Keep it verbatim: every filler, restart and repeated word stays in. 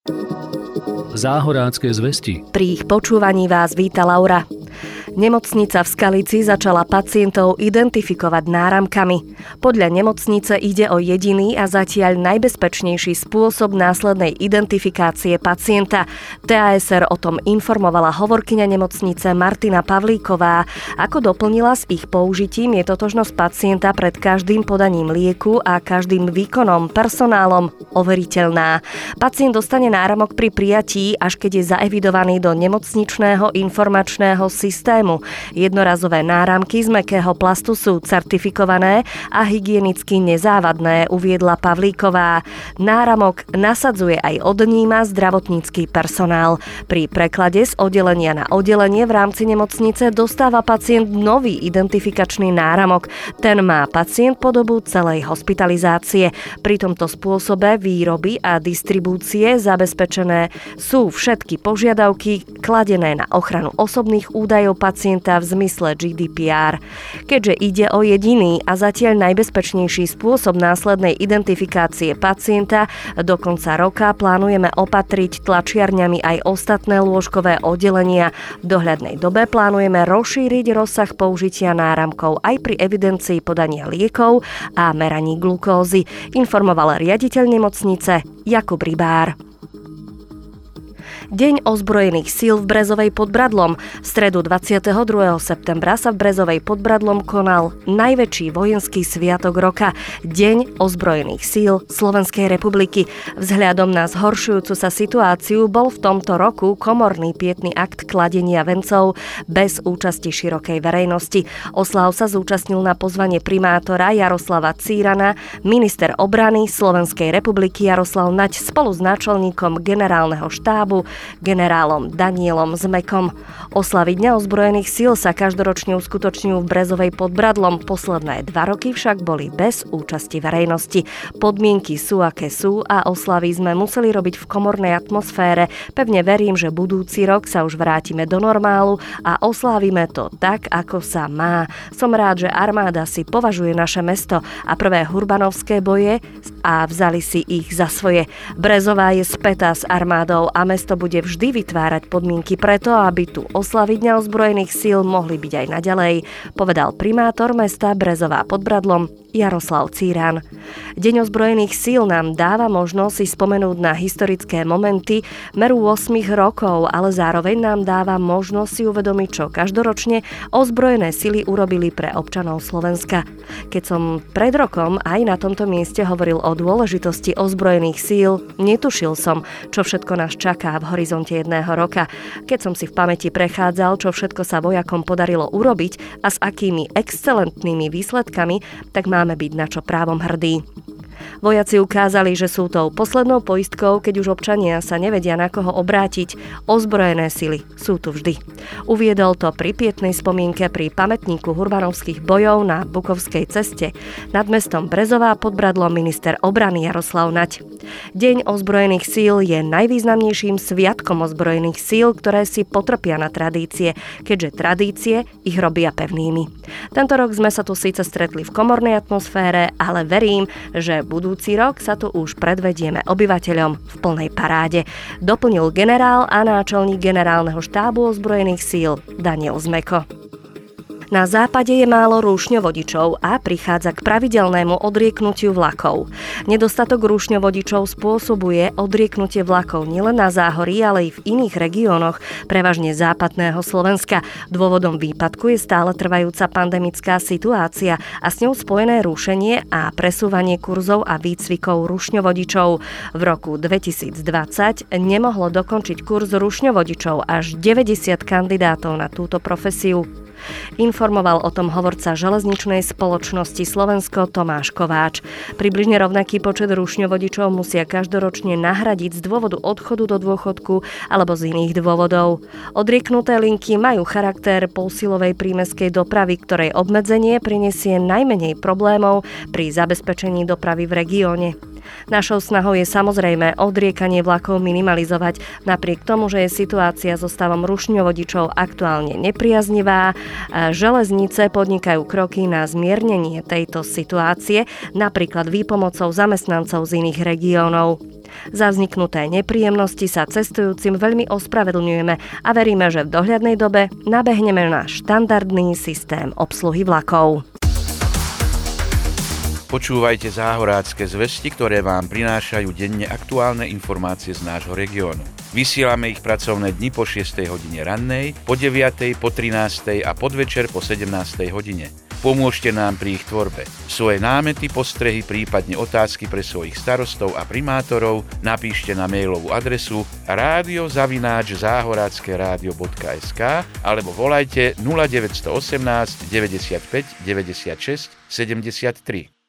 Záhorácké zvesti. Pri ich počúvaní vás víta Laura. Nemocnica v Skalici začala pacientov identifikovať náramkami. Podľa nemocnice ide o jediný a zatiaľ najbezpečnejší spôsob následnej identifikácie pacienta. té a es er o tom informovala hovorkyňa nemocnice Martina Pavlíková. Ako doplnila, s ich použitím je totožnosť pacienta pred každým podaním lieku a každým výkonom personálom overiteľná. Pacient dostane náramok pri prijatí, až keď je zaevidovaný do nemocničného informačného systému. Jednorazové náramky z mäkkého plastu sú certifikované a hygienicky nezávadné, uviedla Pavlíková. Náramok nasadzuje aj odníma zdravotnícky personál. Pri preklade z oddelenia na oddelenie v rámci nemocnice dostáva pacient nový identifikačný náramok. Ten má pacient po dobu celej hospitalizácie. Pri tomto spôsobe výroby a distribúcie zabezpečené sú všetky požiadavky kladené na ochranu osobných údajov pacienta v zmysle gé dé pé er. Keďže ide o jediný a zatiaľ najbezpečnejší spôsob následnej identifikácie pacienta, do konca roka plánujeme opatriť tlačiarňami aj ostatné lôžkové oddelenia. V dohľadnej dobe plánujeme rozšíriť rozsah použitia náramkov aj pri evidencii podania liekov a meraní glukózy, informoval riaditeľ nemocnice Jakub Rybár. Deň ozbrojených síl v Brezovej pod Bradlom. V stredu dvadsiateho druhého septembra sa v Brezovej pod Bradlom konal najväčší vojenský sviatok roka, Deň ozbrojených síl Slovenskej republiky. Vzhľadom na zhoršujúcu sa situáciu bol v tomto roku komorný pietný akt kladenia vencov bez účasti širokej verejnosti. Oslav sa zúčastnil na pozvanie primátora Jaroslava Círana, minister obrany Slovenskej republiky Jaroslav Naď spolu s náčelníkom generálneho štábu generálom Danielom Zmekom. Oslavy Dňa ozbrojených síl sa každoročne uskutočňujú v Brezovej pod Bradlom. Posledné dva roky však boli bez účasti verejnosti. Podmienky sú, aké sú a oslavy sme museli robiť v komornej atmosfére. Pevne verím, že budúci rok sa už vrátime do normálu a oslávime to tak, ako sa má. Som rád, že armáda si považuje naše mesto a prvé hurbanovské boje a vzali si ich za svoje. Brezová je spätá s armádou a mesto bude vždy vytvárať podmienky preto, aby tu oslavy Dňa ozbrojených síl mohli byť aj naďalej, povedal primátor mesta Brezová pod Bradlom Jaroslav Círan. Deň ozbrojených síl nám dáva možnosť si spomenúť na historické momenty meru ôsmich rokov, ale zároveň nám dáva možnosť si uvedomiť, čo každoročne ozbrojené sily urobili pre občanov Slovenska. Keď som pred rokom aj na tomto mieste hovoril o dôležitosti ozbrojených síl, netušil som, čo všetko nás čaká v horizonte jedného roka. Keď som si v pamäti prechádzal, čo všetko sa vojakom podarilo urobiť a s akými excelentnými výsledkami, tak máme byť na čo právom hrdí. Vojaci ukázali, že sú tou poslednou poistkou, keď už občania sa nevedia na koho obrátiť. Ozbrojené sily sú tu vždy. Uviedol to pri pietnej spomienke pri pamätníku hurbanovských bojov na Bukovskej ceste nad mestom Brezová pod Bradlom minister obrany Jaroslav Naď. Deň ozbrojených síl je najvýznamnejším sviatkom ozbrojených síl, ktoré si potrpia na tradície, keďže tradície ich robia pevnými. Tento rok sme sa tu síce stretli v komornej atmosfére, ale verím, že budúci rok sa tu už predvedieme obyvateľom v plnej paráde, doplnil generál a náčelník generálneho štábu ozbrojených síl Daniel Zmeko. Na západe je málo rúšňovodičov a prichádza k pravidelnému odrieknutiu vlakov. Nedostatok rúšňovodičov spôsobuje odrieknutie vlakov nielen na Záhorí, ale i v iných regiónoch, prevažne západného Slovenska. Dôvodom výpadku je stále trvajúca pandemická situácia a s ňou spojené rušenie a presúvanie kurzov a výcvikov rušňovodičov. V roku dvetisícdvadsať nemohlo dokončiť kurz rušňovodičov až deväťdesiat kandidátov na túto profesiu. Informoval o tom hovorca železničnej spoločnosti Slovensko Tomáš Kováč. Približne rovnaký počet rušňovodičov musia každoročne nahradiť z dôvodu odchodu do dôchodku alebo z iných dôvodov. Odrieknuté linky majú charakter polsilovej prímestskej dopravy, ktorej obmedzenie prinesie najmenej problémov pri zabezpečení dopravy v regióne. Našou snahou je samozrejme odriekanie vlakov minimalizovať. Napriek tomu, že je situácia so stavom rušňovodičov aktuálne nepriaznivá, železnice podnikajú kroky na zmiernenie tejto situácie, napríklad výpomocou zamestnancov z iných regiónov. Za vzniknuté nepríjemnosti sa cestujúcim veľmi ospravedlňujeme a veríme, že v dohľadnej dobe nabehneme na štandardný systém obsluhy vlakov. Počúvajte Záhorácké zvesti, ktoré vám prinášajú denne aktuálne informácie z nášho regiónu. Vysielame ich pracovné dni po šiestej hodine rannej, po deviatej, po trinástej a podvečer po sedemnástej hodine. Pomôžte nám pri ich tvorbe. Svoje námety, postrehy, prípadne otázky pre svojich starostov a primátorov napíšte na mailovú adresu rádio zavináč záhoracké rádio bodka es ká alebo volajte nula deväť jedna osem deväťdesiatpäť deväťdesiatšesť sedemdesiattri.